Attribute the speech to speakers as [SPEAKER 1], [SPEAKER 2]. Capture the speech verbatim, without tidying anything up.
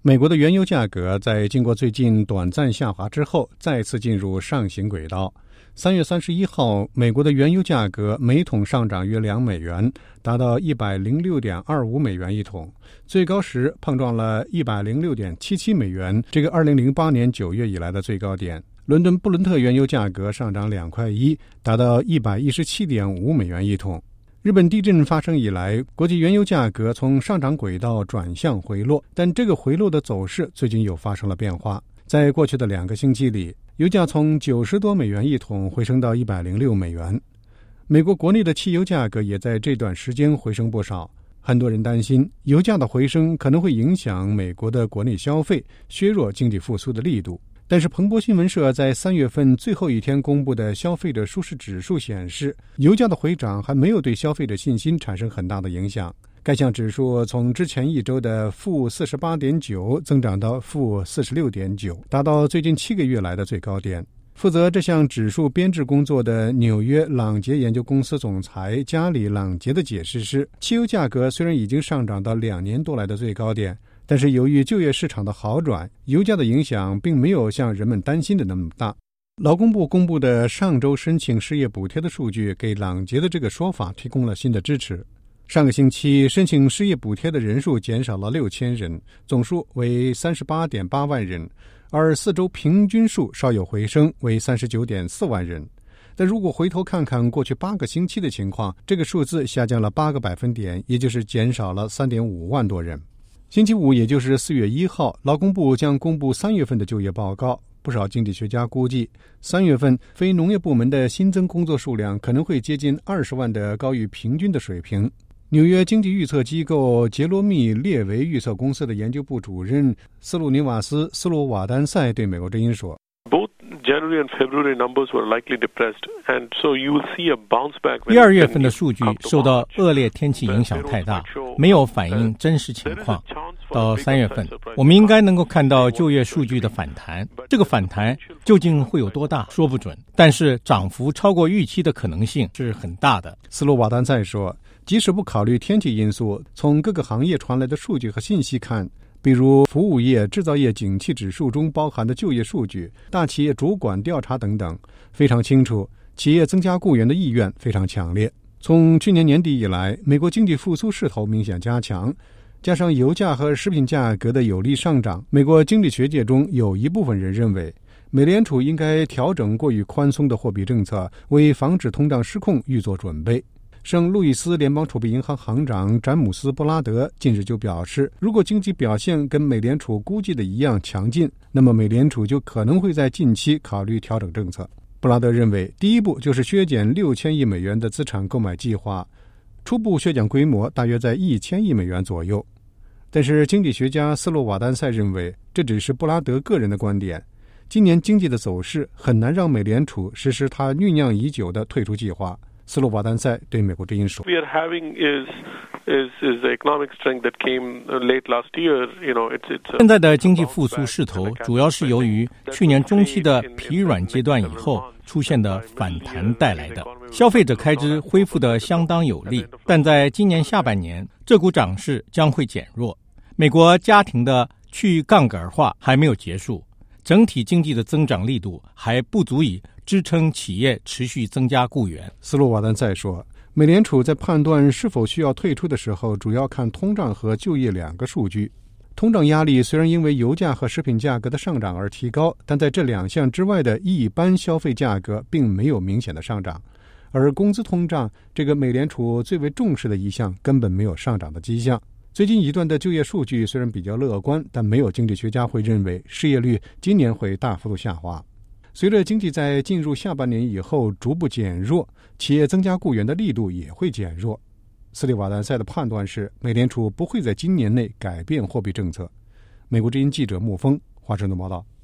[SPEAKER 1] 美国的原油价格在经过最近短暂下滑之后，再次进入上行轨道。三月三十一号，美国的原油价格每桶上涨约两美元，达到一百零六点二五美元一桶，最高时碰撞了一百零六点七七美元，这个二零零八年九月以来的最高点。伦敦布伦特原油价格上涨两块一，达到一百一十七点五美元一桶。日本地震发生以来，国际原油价格从上涨轨道转向回落，但这个回落的走势最近又发生了变化。在过去的两个星期里，油价从九十多美元一桶回升到一百零六美元。美国国内的汽油价格也在这段时间回升不少。很多人担心油价的回升可能会影响美国的国内消费，削弱经济复苏的力度。但是彭博新闻社在三月份最后一天公布的消费者舒适指数显示，油价的回涨还没有对消费者信心产生很大的影响。该项指数从之前一周的负四十八点九增长到负四十六点九，达到最近七个月来的最高点。负责这项指数编制工作的纽约朗杰研究公司总裁加里·朗杰的解释是，汽油价格虽然已经上涨到两年多来的最高点，但是由于就业市场的好转，油价的影响并没有像人们担心的那么大。劳工部公布的上周申请失业补贴的数据给朗杰的这个说法提供了新的支持。上个星期申请失业补贴的人数减少了六千人，总数为三十八点八万人，而四周平均数稍有回升，为三十九点四万人。但如果回头看看过去八个星期的情况，这个数字下降了八个百分点，也就是减少了三点五万多人。星期五，也就是四月一号，劳工部将公布三月份的就业报告。不少经济学家估计，三月份非农业部门的新增工作数量可能会接近二十万的高于平均的水平。纽约经济预测机构杰罗密·列维预测公司的研究部主任斯鲁尼瓦斯·斯洛瓦丹塞对美国之音说，
[SPEAKER 2] Both January and February numbers were likely depressed, and so you will see a bounce back.
[SPEAKER 3] 一二月份的数据受到恶劣天气影响太大，没有反映真实情况。到三月份，我们应该能够看到就业数据的反弹。这个反弹究竟会有多大，说不准，但是涨幅超过预期的可能性是很大的。
[SPEAKER 1] 斯洛瓦丹塞说，即使不考虑天气因素，从各个行业传来的数据和信息看，比如服务业、制造业景气指数中包含的就业数据、大企业主管调查等等，非常清楚，企业增加雇员的意愿非常强烈。从去年年底以来，美国经济复苏势头明显加强，加上油价和食品价格的有力上涨，美国经济学界中有一部分人认为，美联储应该调整过于宽松的货币政策，为防止通胀失控预做准备。圣路易斯联邦储备银行行长詹姆斯·布拉德近日就表示，如果经济表现跟美联储估计的一样强劲，那么美联储就可能会在近期考虑调整政策。布拉德认为，第一步就是削减六千亿美元的资产购买计划，初步削减规模大约在一千亿美元左右。但是经济学家斯洛瓦丹塞认为，这只是布拉德个人的观点。今年经济的走势很难让美联储实施他酝酿已久的退出计划。斯洛瓦丹塞对美国之音说，
[SPEAKER 2] We are having is is is the economic strength that came late last year. You know, it's it's.
[SPEAKER 3] 现在的经济复苏势头主要是由于去年中期的疲软阶段以后出现的反弹带来的。消费者开支恢复得相当有力，但在今年下半年，这股涨势将会减弱。美国家庭的去杠杆化还没有结束，整体经济的增长力度还不足以支撑企业持续增加雇员。
[SPEAKER 1] 斯洛瓦丹再说，美联储在判断是否需要退出的时候，主要看通胀和就业两个数据。通胀压力虽然因为油价和食品价格的上涨而提高，但在这两项之外的一般消费价格并没有明显的上涨，而工资通胀这个美联储最为重视的一项根本没有上涨的迹象。最近一段的就业数据虽然比较乐观，但没有经济学家会认为失业率今年会大幅度下滑。随着经济在进入下半年以后逐步减弱，企业增加雇员的力度也会减弱。斯里瓦丹塞的判断是，美联储不会在今年内改变货币政策。美国之音记者穆峰华盛顿报道。